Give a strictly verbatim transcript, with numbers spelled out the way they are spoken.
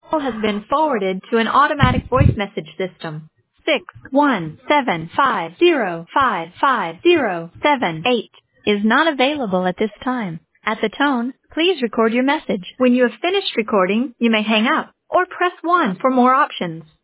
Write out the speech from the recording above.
call has been forwarded to an automatic voice message system. Six one seven five zero five five zero seven eight is not available at this time. At the tone, please record your message. When you have finished recording, you may hang up or press one for more options.